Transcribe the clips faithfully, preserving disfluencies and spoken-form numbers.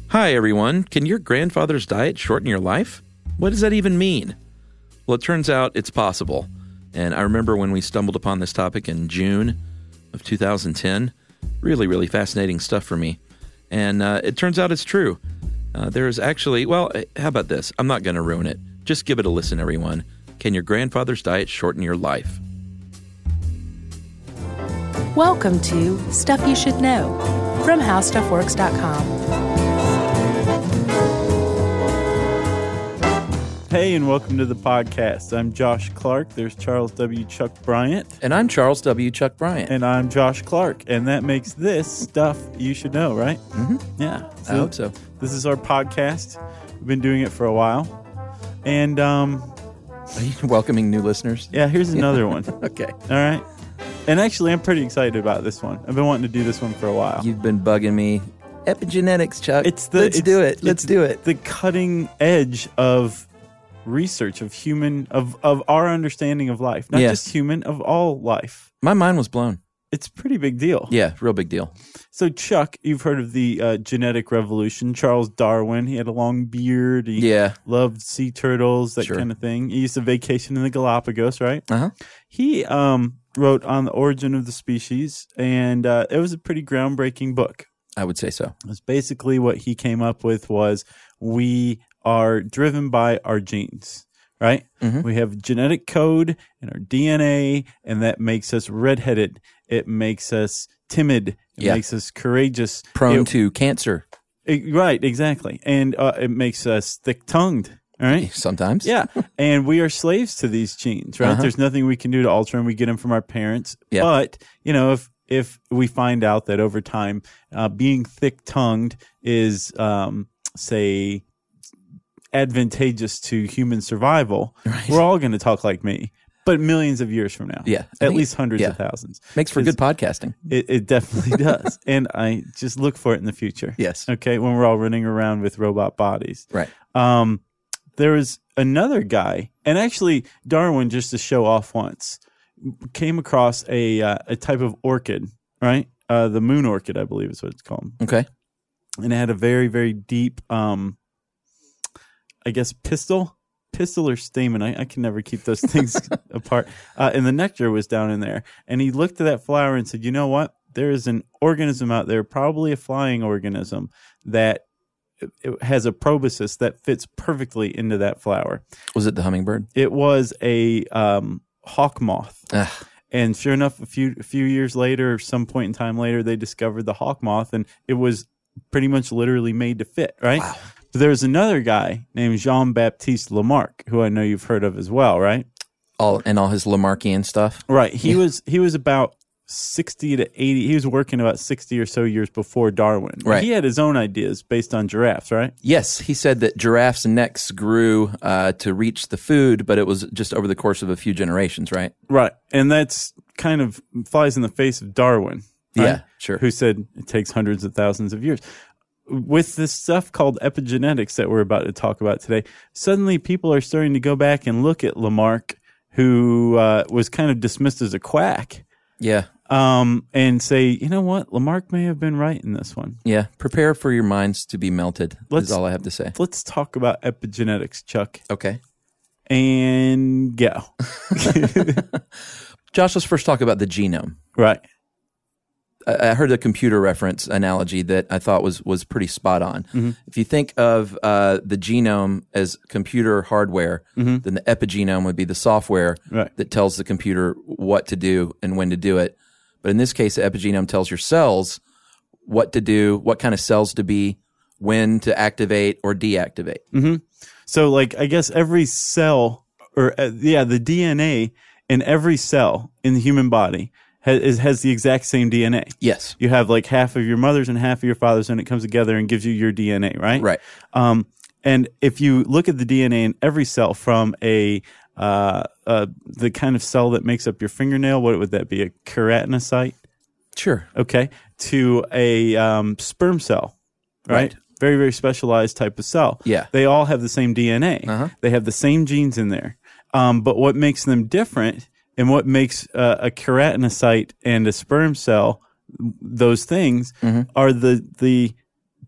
Hi, everyone. Can your grandfather's diet shorten your life? What does that even mean? Well, it turns out it's possible. And I remember when we stumbled upon this topic in June of two thousand ten. Really, really fascinating stuff for me. And uh, it turns out it's true. Uh, there is actually, well, how about this? I'm not going to ruin it. Just give it a listen, everyone. Can your grandfather's diet shorten your life? Welcome to Stuff You Should Know from How Stuff Works dot com. Hey, and welcome to the podcast. I'm Josh Clark. There's Charles W. Chuck Bryant. And I'm Charles W. Chuck Bryant. And I'm Josh Clark. And that makes this Stuff You Should Know, right? Mm-hmm. Yeah. So I hope so. This is our podcast. We've been doing it for a while. And, um... Are you welcoming new listeners? Yeah, here's another one. Okay. All right. And actually, I'm pretty excited about this one. I've been wanting to do this one for a while. You've been bugging me. Epigenetics, Chuck. It's the, Let's it's, do it. Let's do it. The cutting edge of research of human of of our understanding of life, not Yes. just human, of all life. My mind was blown. It's a pretty big deal. Yeah, real big deal. So, Chuck, you've heard of the uh, genetic revolution. Charles Darwin, he had a long beard. He Yeah. loved sea turtles, that Sure. kind of thing. He used to vacation in the Galapagos, right? Uh-huh. He um, wrote On the Origin of the Species, and uh, it was a pretty groundbreaking book. I would say so. It was basically what he came up with was we are driven by our genes, right? Mhm. We have genetic code in our D N A, and that makes us redheaded. It makes us timid. It Yeah. makes us courageous. Prone It- to cancer. it- right, exactly. And uh, it makes us thick-tongued, all right? Sometimes. Yeah, and we are slaves to these genes, right? Uh-huh. There's nothing we can do to alter them. We get them from our parents. Yeah. But, you know, if if we find out that over time uh, being thick-tongued is, um, say, advantageous to human survival, Right. we're all going to talk like me, but millions of years from now. Yeah. I At think- least hundreds yeah. of thousands. Makes for It's- good podcasting. It, it definitely does. And I just look for it in the future. Yes. Okay, when we're all running around with robot bodies. Right. Um, there was another guy, and actually Darwin, just to show off once, came across a uh, a type of orchid, right? Uh, the moon orchid, I believe is what it's called. Okay. And it had a very, very deep, um, I guess, pistil, pistil or stamen. I, I can never keep those things apart. Uh, and the nectar was down in there. And he looked at that flower and said, you know what? There is an organism out there, probably a flying organism, that it- it has a proboscis that fits perfectly into that flower. Was it the hummingbird? It was a um, hawk moth. Ugh. And sure enough, a few a few years later, some point in time later, they discovered the hawk moth, and it was pretty much literally made to fit, right? Wow. But there's another guy named Jean-Baptiste Lamarck, who I know you've heard of as well, right? All and all his Lamarckian stuff. Right. He Yeah. was he was about sixty to eighty. He was working about sixty or so years before Darwin. Right. He had his own ideas based on giraffes, right? Yes, he said that giraffes' necks grew uh, to reach the food, but it was just over the course of a few generations, right? Right. And that's kind of flies in the face of Darwin. Right? Yeah, sure. Who said it takes hundreds of thousands of years. With this stuff called epigenetics that we're about to talk about today, suddenly people are starting to go back and look at Lamarck, who uh, was kind of dismissed as a quack, Yeah, um, and say, you know what, Lamarck may have been right in this one. yeah. Prepare for your minds to be melted. Let's- is all I have to say. Let's talk about epigenetics, Chuck, Okay. and go. Josh, let's first talk about the genome. Right. I I heard a computer reference analogy that I thought was was pretty spot on. Mm-hmm. If you think of uh, the genome as computer hardware, then the epigenome would be the software Mm-hmm. Right. that tells the computer what to do and when to do it. But in this case, the epigenome tells your cells what to do, what kind of cells to be, when to activate or deactivate. Mm-hmm. So, like, I guess every cell, or uh, yeah, the D N A in every cell in the human body has, is, has the exact same D N A. Yes. You have like half of your mother's and half of your father's, and it comes together and gives you your D N A, right? Right. Um, and if you look at the D N A in every cell, from a uh, uh, the kind of cell that makes up your fingernail, what would that be? A keratinocyte, Sure. okay, to a um, sperm cell, right? Right. Very, very specialized type of cell. Yeah. They all have the same D N A. Uh-huh. They have the same genes in there. Um, but what makes them different, and what makes uh, a keratinocyte and a sperm cell, those things, Mm-hmm. are the the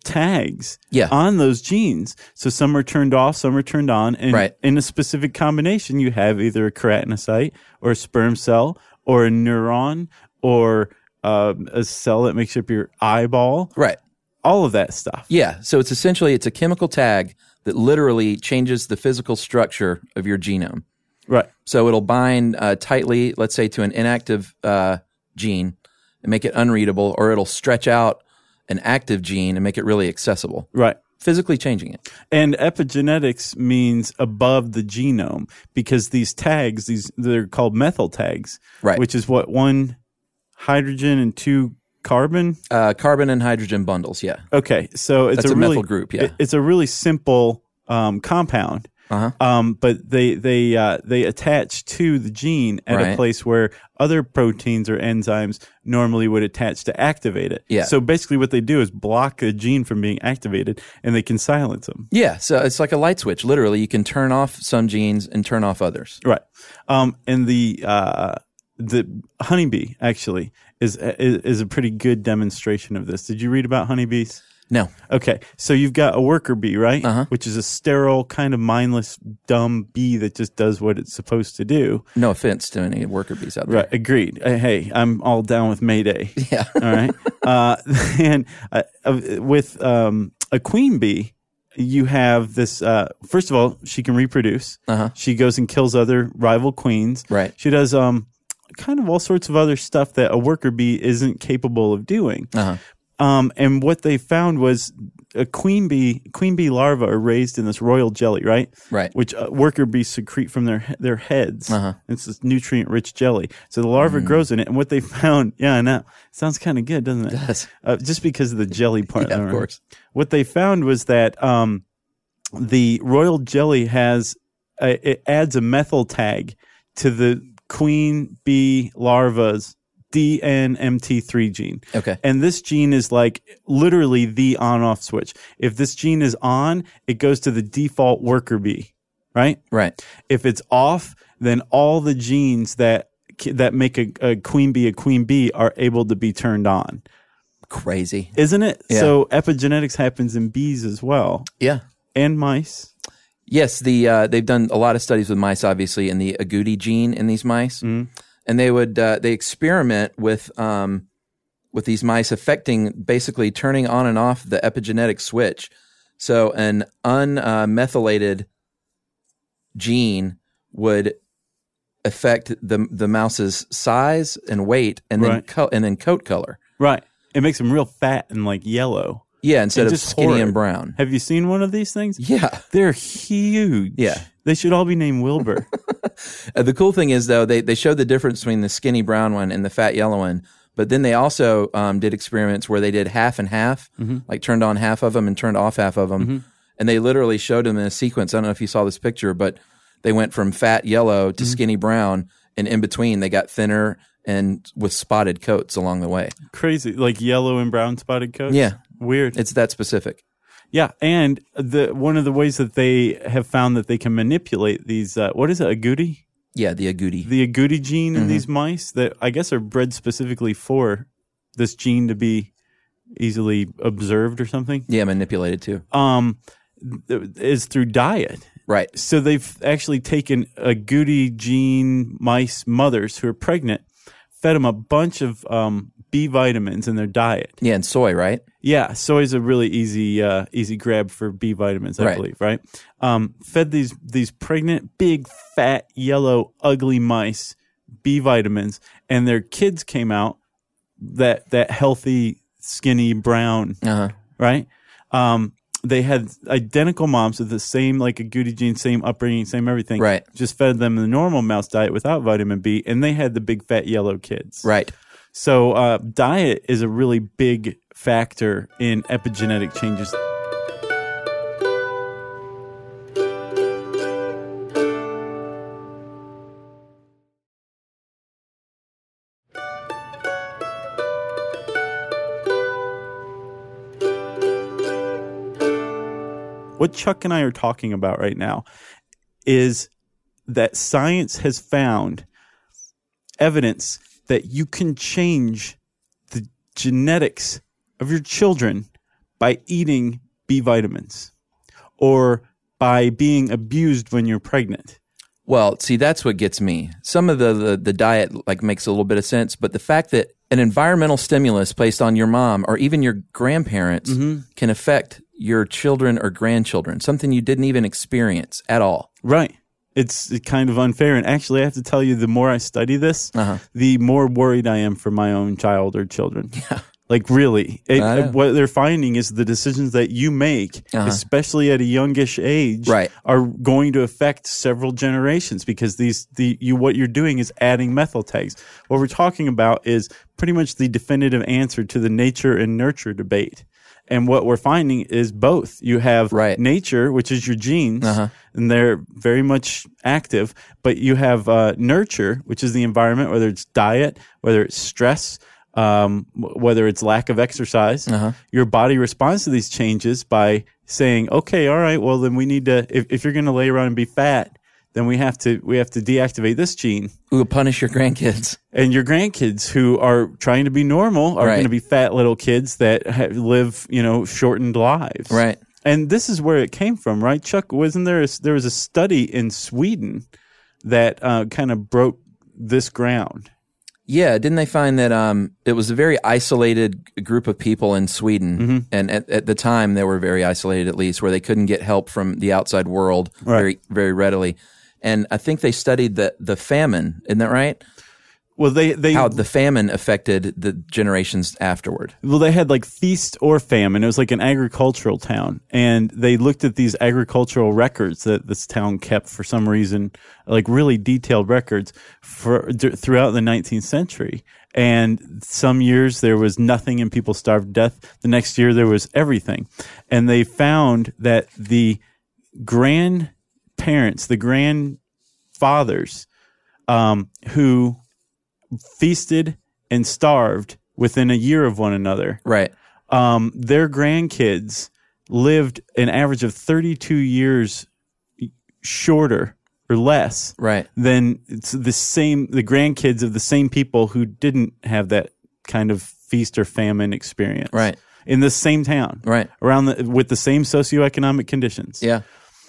tags Yeah. on those genes. So some are turned off, some are turned on. And Right. in a specific combination, you have either a keratinocyte or a sperm cell or a neuron or um, a cell that makes up your eyeball. Right. All of that stuff. Yeah. So it's essentially, it's a chemical tag that literally changes the physical structure of your genome. Right. So it'll bind uh, tightly, let's say, to an inactive uh, gene and make it unreadable, or it'll stretch out an active gene and make it really accessible. Right. Physically changing it. And epigenetics means above the genome, because these tags, these they're called methyl tags, Right. which is what, one hydrogen and two carbon? Uh, carbon and hydrogen bundles, yeah. Okay, so it's That's a, a really methyl group, yeah. it- it's a really simple um, compound. Uh-huh. Um, but they they uh, they attach to the gene at Right. a place where other proteins or enzymes normally would attach to activate it. Yeah. So basically, what they do is block a gene from being activated, and they can silence them. Yeah, so it's like a light switch. Literally, you can turn off some genes and turn off others. Right. Um, and the uh, the honeybee actually is, is is a pretty good demonstration of this. Did you read about honeybees? No. Okay, so you've got a worker bee, right? Uh-huh. Which is a sterile, kind of mindless, dumb bee that just does what it's supposed to do. No offense to any worker bees out there. Right, agreed. Uh, Hey, I'm all down with Mayday. Yeah. All right. Uh, and uh, uh, with um, a queen bee, you have this. Uh, first of all, she can reproduce. Uh-huh. She goes and kills other rival queens. Right. She does um, kind of all sorts of other stuff that a worker bee isn't capable of doing. Uh-huh. Um, and what they found was a queen bee, queen bee larvae are raised in this royal jelly, right? Right. Which uh, worker bees secrete from their their heads. Uh-huh. It's this nutrient rich jelly. So the larva Mm. grows in it, and what they found, yeah, I know, sounds kind of good, doesn't it? It does. Uh, just because of the jelly part. Yeah, of right? course. What they found was that um, the royal jelly has a, it adds a methyl tag to the queen bee larva's D N M T three gene. Okay. And this gene is like literally the on-off switch. If this gene is on, it goes to the default worker bee, right? Right. If it's off, then all the genes that that make a, a queen bee a queen bee are able to be turned on. Crazy. Isn't it? Yeah. So epigenetics happens in bees as well, Yeah. and mice. Yes, the uh, they've done a lot of studies with mice, obviously, and the agouti gene in these mice, Mhm. and they would uh, they experiment with um, with these mice affecting basically turning on and off the epigenetic switch. So an unmethylated gene would affect the the mouse's size and weight, and then Right. co- and then coat color. Right. It makes them real fat and like yellow. Yeah, instead And of just skinny horrid. and brown. Have you seen one of these things? Yeah. They're huge. Yeah. They should all be named Wilbur. Uh, the cool thing is, though, they, they showed the difference between the skinny brown one and the fat yellow one. But then they also um, did experiments where they did half and half, Mm-hmm. like turned on half of them and turned off half of them. And they literally showed them in a sequence. I don't know if you saw this picture, but they went from fat yellow to Mm-hmm. skinny brown. And in between, they got thinner and with spotted coats along the way. Crazy. Like yellow and brown spotted coats? Yeah. Weird. It's that specific. Yeah, and the one of the ways that they have found that they can manipulate these, uh, what is it, agouti? Yeah, the agouti. The agouti gene Mm-hmm. in these mice that I guess are bred specifically for this gene to be easily observed or something, Yeah, manipulated too. um, th- is through diet. Right. So they've actually taken agouti gene mice mothers who are pregnant, fed them a bunch of um, B vitamins in their diet. Yeah, and soy, right? Yeah, soy is a really easy uh, easy grab for B vitamins, I Right. believe, right? Um, fed these these pregnant, big, fat, yellow, ugly mice B vitamins, and their kids came out that that healthy, skinny, brown, Uh-huh. right? Um, they had identical moms with the same like agouti gene, same upbringing, same everything. Right. Just fed them the normal mouse diet without vitamin B, and they had the big, fat, yellow kids. Right. So uh, diet is a really big factor in epigenetic changes. What Chuck and I are talking about right now is that science has found evidence that you can change the genetics of your children by eating B vitamins or by being abused when you're pregnant. Well, see, that's what gets me. Some of the, the, the diet like makes a little bit of sense, but the fact that an environmental stimulus placed on your mom or even your grandparents mm-hmm. can affect your children or grandchildren, something you didn't even experience at all. Right. It's kind of unfair. And actually, I have to tell you, the more I study this, uh-huh. the more worried I am for my own child or children. Yeah. Like, really. It, what they're finding is the decisions that you make, uh-huh. especially at a youngish age, right. are going to affect several generations because these the you what you're doing is adding methyl tags. What we're talking about is pretty much the definitive answer to the nature and nurture debate. And what we're finding is both. You have right. nature, which is your genes, uh-huh. and they're very much active. But you have uh, nurture, which is the environment, whether it's diet, whether it's stress, um, whether it's lack of exercise. Uh-huh. Your body responds to these changes by saying, okay, all right, well, then we need to, if, if you're going to lay around and be fat, then we have to we have to deactivate this gene. We will punish your grandkids. And your grandkids who are trying to be normal are right. going to be fat little kids that have, live, you know, shortened lives. Right. And this is where it came from, right, Chuck? Wasn't there a, there was a study in Sweden that uh, kind of broke this ground? Yeah, didn't they find that um, it was a very isolated group of people in Sweden, mm-hmm. and at, at the time they were very isolated, at least, where they couldn't get help from the outside world right. very very readily. And I think they studied the the famine, isn't that right? Well, they, they how the famine affected the generations afterward. Well, they had like feast or famine. It was like an agricultural town, and they looked at these agricultural records that this town kept for some reason, like really detailed records for d- throughout the nineteenth century. And some years there was nothing and people starved to death. The next year there was everything, and they found that the grandparents, the grandfathers, um, who feasted and starved within a year of one another. Right. Um, their grandkids lived an average of thirty-two years shorter or less right. than it's the same, the grandkids of the same people who didn't have that kind of feast or famine experience. Right. In the same town. Right. Around the, with the same socioeconomic conditions. Yeah.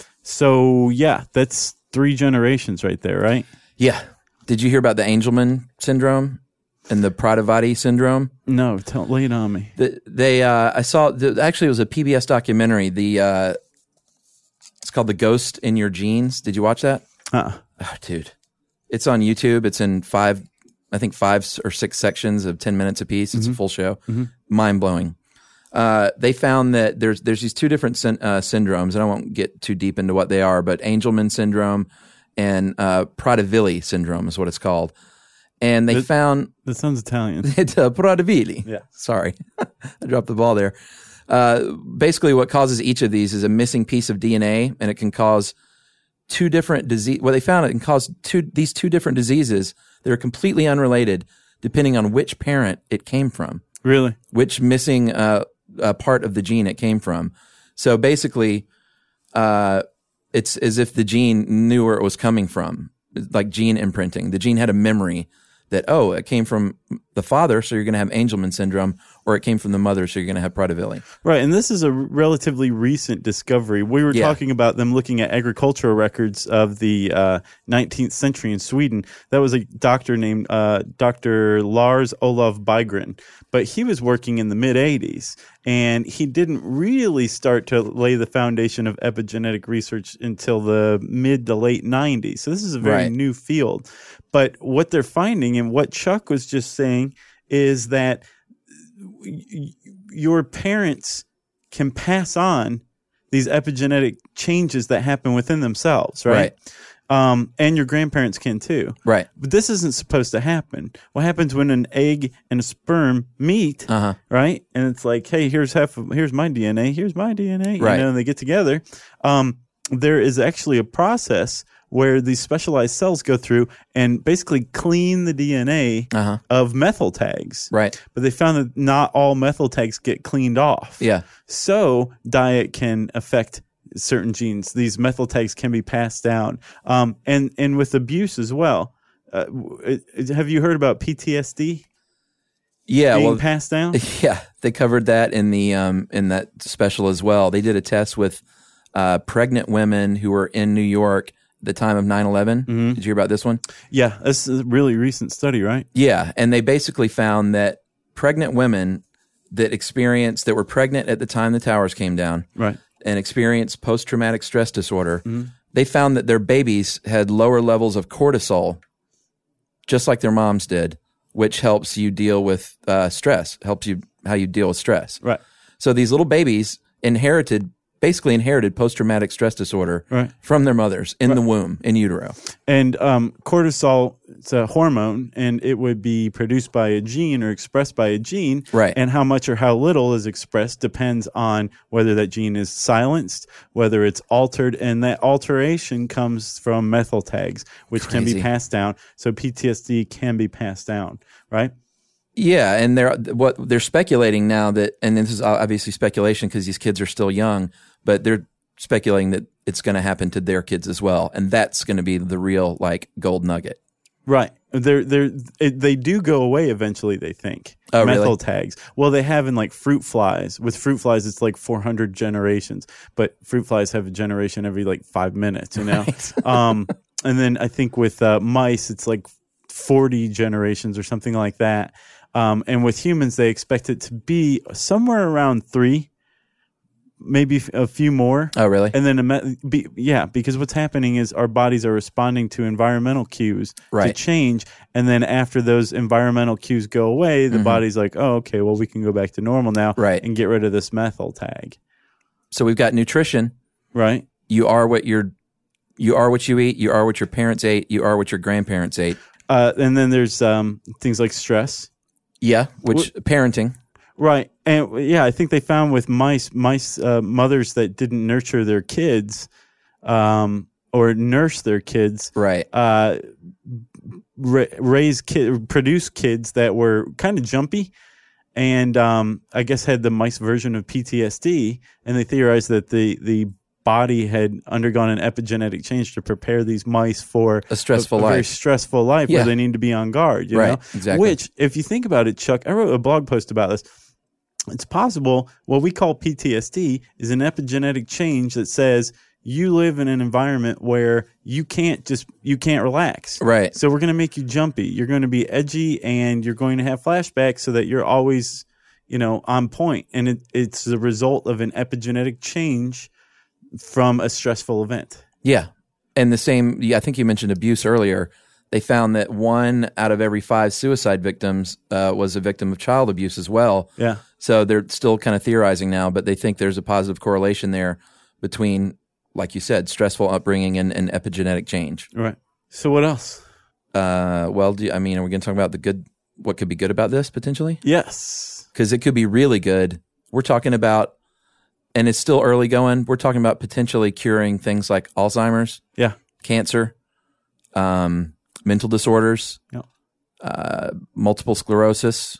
So, yeah, that's three generations right there, right? Yeah. Did you hear about the Angelman syndrome and the Prader-Willi syndrome? No, tell, lay it on me. The, they, uh, I saw. The, actually, it was a P B S documentary. The uh, it's called "The Ghost in Your Genes." Did you watch that? Uh-uh. Oh, dude, it's on YouTube. It's in five, I think five or six sections of ten minutes apiece. It's mm-hmm. a full show. Mm-hmm. Mind blowing. Uh, they found that there's there's these two different syn- uh, syndromes, and I won't get too deep into what they are, but Angelman syndrome and uh, Prader-Willi syndrome is what it's called. And they that, found... That sounds Italian. It's uh, Prader-Willi. Yeah. Sorry. I dropped the ball there. Uh, basically, what causes each of these is a missing piece of D N A, and it can cause two different disease. Well, they found it can cause two these two different diseases that are completely unrelated, depending on which parent it came from. Really? Which missing uh, uh, part of the gene it came from. So basically, uh, it's as if the gene knew where it was coming from, like gene imprinting. The gene had a memory that, oh, it came from the father, so you're going to have Angelman syndrome, or it came from the mother, so you're going to have Prader-Willi. Right, and this is a relatively recent discovery. We were yeah. talking about them looking at agricultural records of the uh, nineteenth century in Sweden. That was a doctor named uh, Doctor Lars Olof Bygren, but he was working in the mid-eighties, and he didn't really start to lay the foundation of epigenetic research until the mid to late nineties. So this is a very right. new field. But what they're finding, and what Chuck was just saying, is that your parents can pass on these epigenetic changes that happen within themselves, right? Right. Um, and your grandparents can too. Right. But this isn't supposed to happen. What happens when an egg and a sperm meet, uh-huh. right? And it's like, hey, here's half of, here's my D N A, here's my D N A, right. you know, and they get together. Um, there is actually a process where these specialized cells go through and basically clean the D N A uh-huh. of methyl tags. Right. But they found that not all methyl tags get cleaned off. Yeah. So diet can affect certain genes. These methyl tags can be passed down. Um, and, and with abuse as well. Uh, have you heard about P T S D? Yeah, being well, passed down? Yeah, they covered that in the um, in that special as well. They did a test with uh, pregnant women who were in New York at the time of nine eleven. Mm-hmm. Did you hear about this one? Yeah, this is a really recent study, right? Yeah, and they basically found that pregnant women that experienced that were pregnant at the time the towers came down, Right. and experienced post-traumatic stress disorder, mm-hmm. they found that their babies had lower levels of cortisol, just like their moms did, which helps you deal with uh, stress, helps you how you deal with stress. Right. So these little babies inherited, basically inherited post-traumatic stress disorder right. from their mothers in right. the womb, in utero. And um, cortisol, it's a hormone, and it would be produced by a gene or expressed by a gene. Right. And how much or how little is expressed depends on whether that gene is silenced, whether it's altered, and that alteration comes from methyl tags, which Crazy. can be passed down. So P T S D can be passed down, right? Yeah, and they're what they're speculating now that, and this is obviously speculation because these kids are still young, but they're speculating that it's going to happen to their kids as well, and that's going to be the real like gold nugget. Right. They're they're it, they do go away eventually. They think oh, methyl really? tags. Well, they have in like fruit flies. With fruit flies, it's like four hundred generations, but fruit flies have a generation every like five minutes. You know. Right. um, and then I think with uh, mice, it's like forty generations or something like that. Um, and with humans, they expect it to be somewhere around three, maybe a few more. Oh, really? And then, a, be, yeah, because what's happening is our bodies are responding to environmental cues right. to change. And then after those environmental cues go away, the mm-hmm. body's like, oh, okay, well, we can go back to normal now right. and get rid of this methyl tag. So we've got nutrition. Right. You are what you're, you are what you eat. You are what your parents ate. You are what your grandparents ate. Uh, and then there's um, things like stress. Yeah, which what? parenting. Right. And yeah, I think they found with mice, mice uh, mothers that didn't nurture their kids um, or nurse their kids, right? Uh, ra- raise kid, produce kids that were kind of jumpy, and um, I guess had the mice version of P T S D. And they theorized that the the body had undergone an epigenetic change to prepare these mice for a stressful a, a life, very stressful life yeah. where they need to be on guard. You right, know? exactly. Which, if you think about it, Chuck, I wrote a blog post about this. It's possible what we call P T S D is an epigenetic change that says you live in an environment where you can't just you can't relax. Right. So we're going to make you jumpy. You're going to be edgy, and you're going to have flashbacks so that you're always, you know, on point. And it, it's the result of an epigenetic change from a stressful event. Yeah. And the same, yeah, I think you mentioned abuse earlier. They found that one out of every five suicide victims uh, was a victim of child abuse as well. Yeah. So they're still kind of theorizing now, but they think there's a positive correlation there between, like you said, stressful upbringing and, and epigenetic change. Right. So what else? Uh, well, do you, I mean, are we going to talk about the good, what could be good about this potentially? Yes. Because it could be really good. We're talking about, and it's still early going, we're talking about potentially curing things like Alzheimer's, yeah, cancer, um, mental disorders, yeah. uh, multiple sclerosis,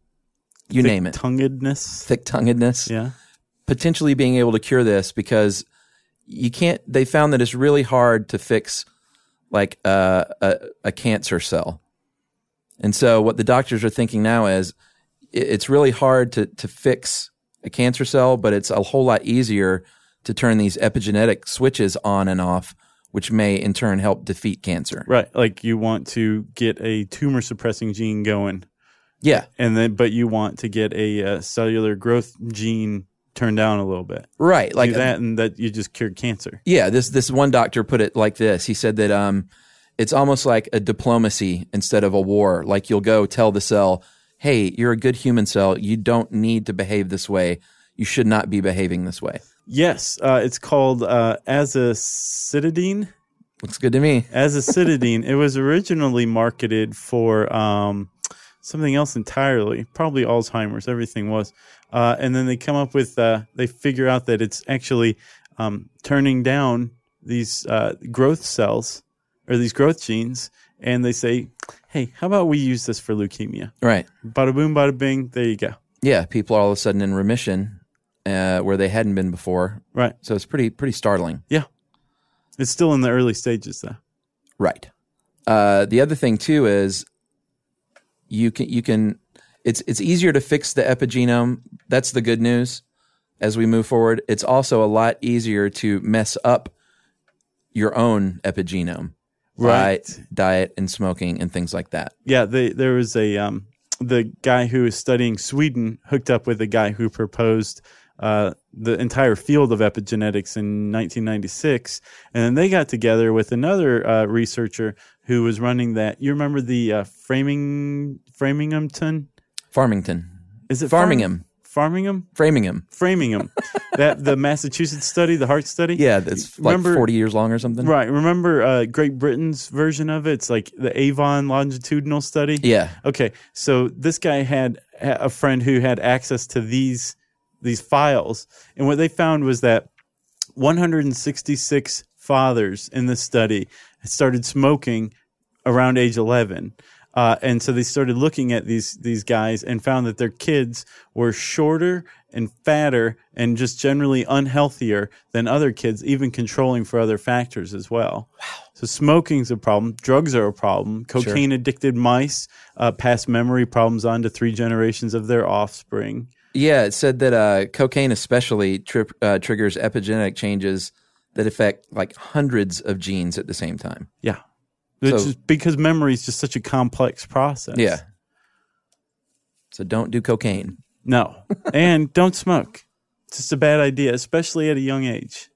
you name it. Thick-tonguedness. Thick-tonguedness. Yeah. Potentially being able to cure this because you can't, they found that it's really hard to fix like uh, a, a cancer cell. And so what the doctors are thinking now is it's really hard to, to fix a cancer cell, but it's a whole lot easier to turn these epigenetic switches on and off, which may in turn help defeat cancer. Right. Like you want to get a tumor suppressing gene going. Yeah. And then, but you want to get a uh, cellular growth gene turned down a little bit. Right. Like Do that a, and that you just cured cancer. Yeah. This, this one doctor put it like this. He said that um, it's almost like a diplomacy instead of a war. Like you'll go tell the cell, hey, you're a good human cell. You don't need to behave this way. You should not be behaving this way. Yes. Uh, it's called uh, azacitidine. Looks good to me. Azacitidine. It was originally marketed for um, something else entirely, probably Alzheimer's. Everything was. Uh, and then they come up with, uh, they figure out that it's actually um, turning down these uh, growth cells or these growth genes. And they say, hey, how about we use this for leukemia? Right. Bada boom, bada bing. There you go. Yeah. People are all of a sudden in remission uh, where they hadn't been before. Right. So it's pretty, pretty startling. Yeah. It's still in the early stages, though. Right. Uh, the other thing too is you can you can it's it's easier to fix the epigenome. That's the good news as we move forward. It's also a lot easier to mess up your own epigenome, Right. by diet and smoking and things like that. Yeah, they, there was a um, the guy who was studying Sweden hooked up with a guy who proposed uh, the entire field of epigenetics in nineteen ninety-six, and then they got together with another uh, researcher who was running that. You remember the uh, Framing Framinghamton? Farmington. Is it Farmingham? Farmingham? Framingham. Framingham. that the Massachusetts study, the heart study. Yeah, that's like Remember- forty years long or something. Right. Remember uh, Great Britain's version of it? It's like the Avon longitudinal study. Yeah. Okay. So this guy had a friend who had access to these these files, and what they found was that one hundred sixty-six fathers in this study started smoking around age eleven. Uh, and so they started looking at these these guys and found that their kids were shorter and fatter and just generally unhealthier than other kids, even controlling for other factors as well. Wow. So smoking's a problem. Drugs are a problem. Cocaine-addicted mice uh, pass memory problems on to three generations of their offspring. Yeah, it said that uh, cocaine especially tri- uh, triggers epigenetic changes that affect like hundreds of genes at the same time. Yeah. It's So- just because memory is just such a complex process. Yeah. So don't do cocaine. No. And don't smoke. It's just a bad idea, especially at a young age.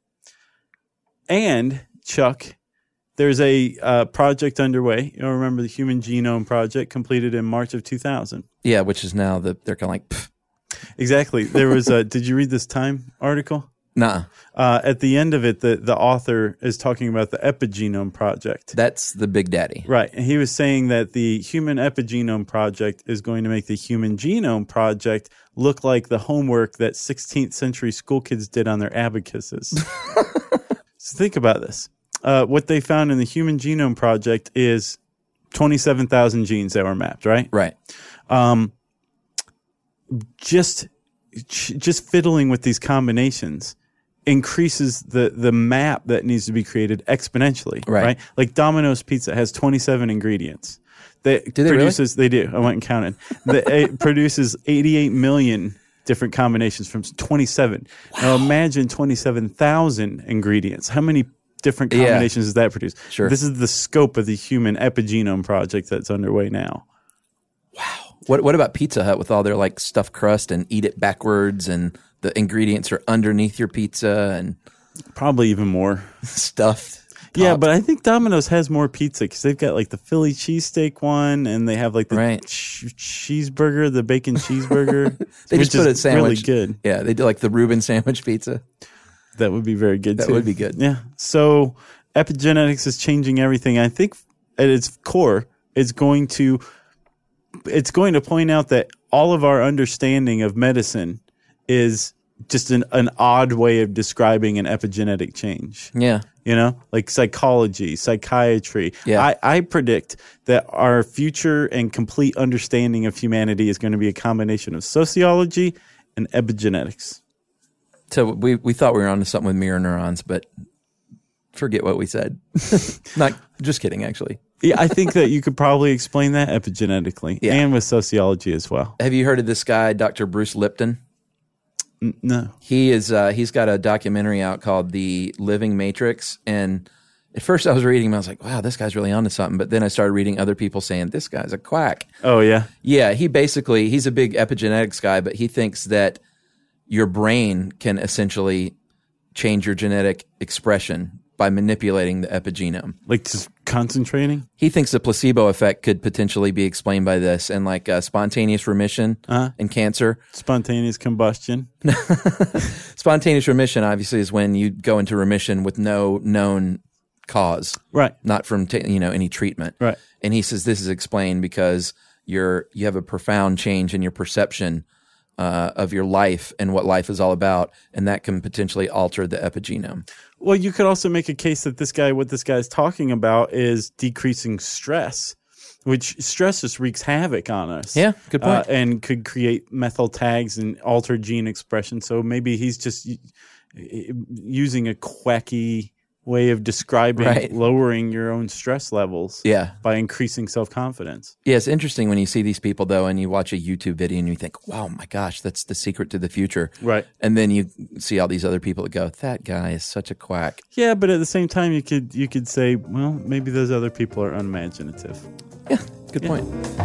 And, Chuck, there's a uh, project underway. You'll remember the Human Genome Project, completed in March of two thousand. Yeah, which is now the they're kind of like, pff, Exactly. There was a, did you read this Time article? nah, Uh, at the end of it, the, the author is talking about the Epigenome Project. that's the big daddy. Right. And he was saying that the Human Epigenome Project is going to make the Human Genome Project look like the homework that sixteenth century school kids did on their abacuses. So think about this. Uh, what they found in the Human Genome Project is twenty-seven thousand genes that were mapped, right? Right. Um, just just fiddling with these combinations increases the the map that needs to be created exponentially, Right. right? Like Domino's Pizza has twenty-seven ingredients. That Do they really? produces they do. I went and counted. The, it produces eighty-eight million different combinations from twenty-seven. Now imagine twenty-seven thousand ingredients. How many different Yeah. combinations does that produce? Sure. This is the scope of the Human Epigenome Project that's underway now. What what about Pizza Hut with all their like stuffed crust and eat it backwards and the ingredients are underneath your pizza and Probably even more. stuffed? Yeah, top? but I think Domino's has more pizza because they've got like the Philly cheesesteak one, and they have like the Right. ch- cheeseburger, the bacon cheeseburger. They which just put is a sandwich. Really good. Yeah, they do like the Reuben sandwich pizza. That would be very good. That too. would be good. Yeah. So epigenetics is changing everything. I think at its core, it's going to it's going to point out that all of our understanding of medicine is just an, an odd way of describing an epigenetic change. Yeah. You know, like psychology, psychiatry. Yeah. I, I predict that our future and complete understanding of humanity is going to be a combination of sociology and epigenetics. So we we thought we were onto something with mirror neurons, but forget what we said. Not just kidding, actually. Yeah, I think that you could probably explain that epigenetically Yeah. and with sociology as well. Have you heard of this guy, Doctor Bruce Lipton? N- no. He is uh, he's got a documentary out called The Living Matrix, and at first I was reading him, I was like, wow, this guy's really onto something. But then I started reading other people saying this guy's a quack. Oh, yeah. Yeah, he basically he's a big epigenetics guy, but he thinks that your brain can essentially change your genetic expression by manipulating the epigenome. Like just concentrating? He thinks the placebo effect could potentially be explained by this, and like uh, spontaneous remission Uh-huh. in cancer. Spontaneous combustion? Spontaneous remission, obviously, is when you go into remission with no known cause, Right. not from ta- you know any treatment. Right. And he says this is explained because you're you have a profound change in your perception uh, of your life and what life is all about, and that can potentially alter the epigenome. Well, you could also make a case that this guy, what this guy's talking about is decreasing stress, which stress just wreaks havoc on us. Yeah, good point. Uh, and could create methyl tags and alter gene expression. So maybe he's just y- y- using a quacky way of describing Right. lowering your own stress levels Yeah. by increasing self-confidence. Yeah, it's interesting when you see these people, though, and you watch a YouTube video and you think, wow, my gosh, that's the secret to the future. Right. And then you see all these other people that go, that guy is such a quack. Yeah, but at the same time, you could you could say, well, maybe those other people are unimaginative. Yeah, good Yeah. point.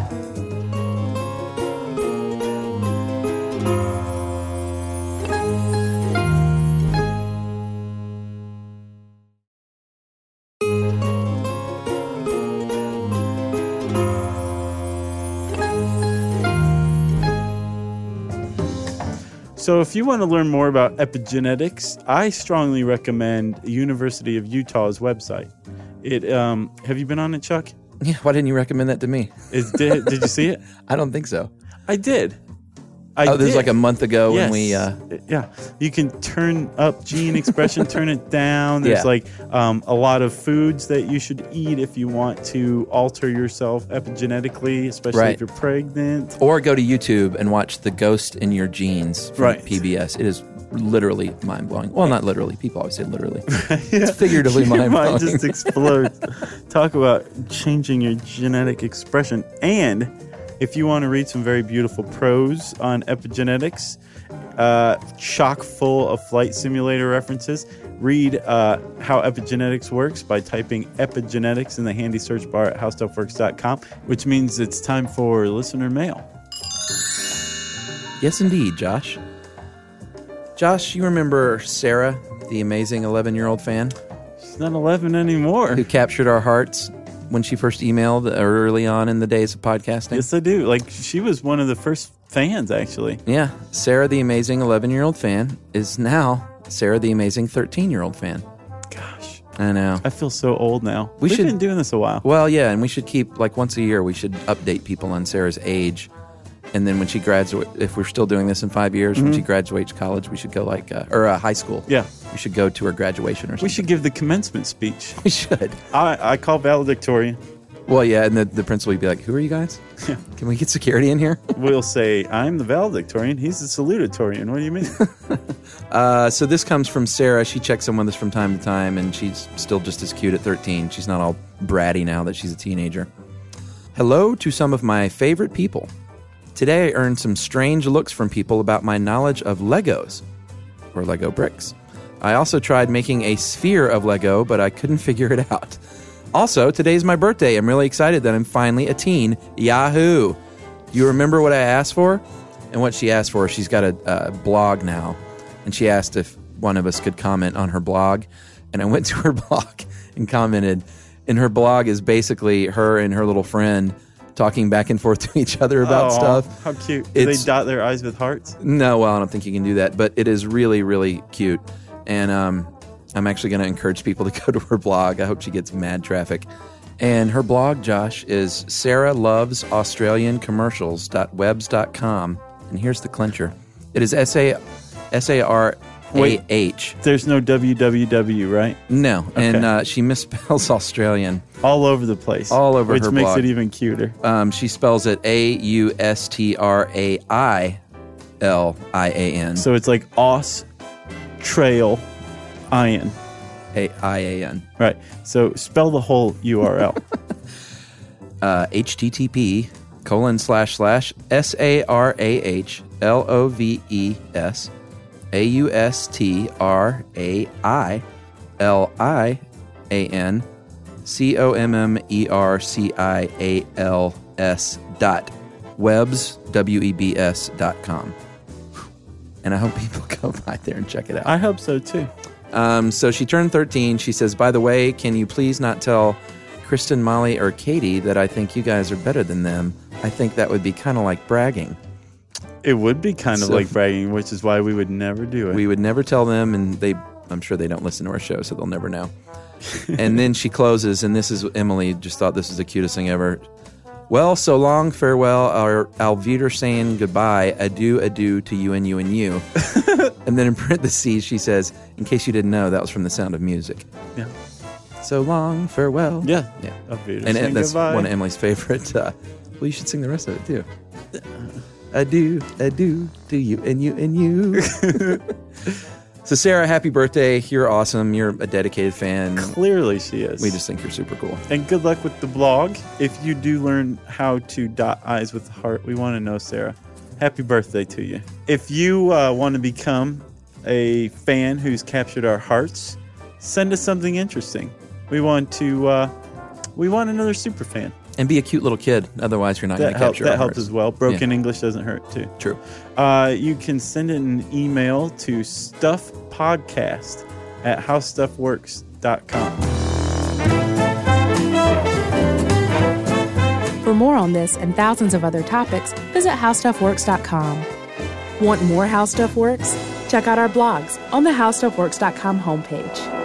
So if you want to learn more about epigenetics, I strongly recommend University of Utah's website. It um, have you been on it, Chuck? Yeah, why didn't you recommend that to me? Is, did, did you see it? I don't think so. I did. I oh, this was did. like a month ago Yes. when we... Uh, yeah, you can turn up gene expression, turn it down. There's Yeah. like um, a lot of foods that you should eat if you want to alter yourself epigenetically, especially Right. if you're pregnant. or go to YouTube and watch The Ghost in Your Genes from Right. P B S. It is literally mind-blowing. Well, not literally. People always say literally. It's figuratively Your mind-blowing. mind just explodes. Talk about changing your genetic expression. And if you want to read some very beautiful prose on epigenetics, uh, chock full of flight simulator references, read uh, How Epigenetics Works by typing epigenetics in the handy search bar at how stuff works dot com, which means it's time for listener mail. Yes, indeed, Josh. Josh, you remember Sarah, the amazing eleven-year-old fan She's not eleven anymore. who captured our hearts when she first emailed early on in the days of podcasting? Yes, I do. Like, she was one of the first fans, actually. Yeah, Sarah, the amazing eleven-year-old fan, is now Sarah, the amazing thirteen-year-old fan. Gosh, I know. I feel so old now. We We've should- been doing this a while. Well, yeah, and we should keep, like, once a year, we should update people on Sarah's age. And then when she graduates, if we're still doing this in five years, when she graduates college, we should go, like, uh, or uh, high school. Yeah. We should go to her graduation or something. We should give the commencement speech. We should. I, I call valedictorian. Well, yeah, and the, the principal would be like, who are you guys? Yeah. Can we get security in here? We'll say, I'm the valedictorian. He's the salutatorian. What do you mean? Uh, so this comes from Sarah. She checks in with us from time to time, and she's still just as cute at thirteen. She's not all bratty now that she's a teenager. Hello to some of my favorite people. Today I earned some strange looks from people about my knowledge of Legos, or Lego bricks. I also tried making a sphere of Lego, but I couldn't figure it out. Also, today's my birthday. I'm really excited that I'm finally a teen. Yahoo! Do you remember what I asked for? And what she asked for, she's got a, a blog now. And she asked if one of us could comment on her blog. And I went to her blog and commented. And her blog is basically her and her little friend talking back and forth to each other about Aw, stuff. How cute. Do they It's- dot their eyes with hearts? No, well, I don't think you can do that. But it is really, really cute. And um, I'm actually going to encourage people to go to her blog. I hope she gets mad traffic. And her blog, Josh, is sarah loves australian commercials dot webs dot com. And here's the clincher. It is S A R A H. There's no W W W, right? No. And Okay. uh, she misspells Australian. All over the place. All over which her makes blog. it even cuter. Um, she spells it A U S T R A I L I A N. So it's like Aus Trail Iron. A I A N. Right. So spell the whole U R L. Uh, H T T P colon slash slash S A R A H L O V E S A U S T R A I L I A N C O M M E R C I A L S dot webs, W E B S dot com. And I hope people go by there and check it out. I hope so too. Um, so she turned thirteen. She says, by the way, can you please not tell Kristen, Molly, or Katie that I think you guys are better than them? I think that would be kind of like bragging. It would be kind of So- like bragging, which is why we would never do it. We would never tell them, and they, I'm sure they don't listen to our show, so they'll never know. And then she closes, and this is Emily just thought this is the cutest thing ever. Well, so long, farewell, our Alvider saying goodbye, adieu, adieu to you and you and you. And then in parentheses, she says, in case you didn't know, that was from The Sound of Music. Yeah. So long, farewell. Yeah. Yeah. Auf Wiedersehen, And, and that's goodbye. one of Emily's favorite. Uh, well, you should sing the rest of it, too. Adieu, adieu to you and you and you. So, Sarah, happy birthday. You're awesome. You're a dedicated fan. Clearly she is. We just think you're super cool. And good luck with the blog. If you do learn how to dot I's with the heart, we want to know, Sarah. Happy birthday to you. If you uh, want to become a fan who's captured our hearts, send us something interesting. We want to, uh, we want another super fan. And be a cute little kid. Otherwise, you're not going to capture That our helps hearts. as well. Broken Yeah. English doesn't hurt, too. True. Uh, you can send an email to stuffpodcast at howstuffworks dot com. For more on this and thousands of other topics, visit how stuff works dot com. Want more How Stuff Works? Check out our blogs on the how stuff works dot com homepage.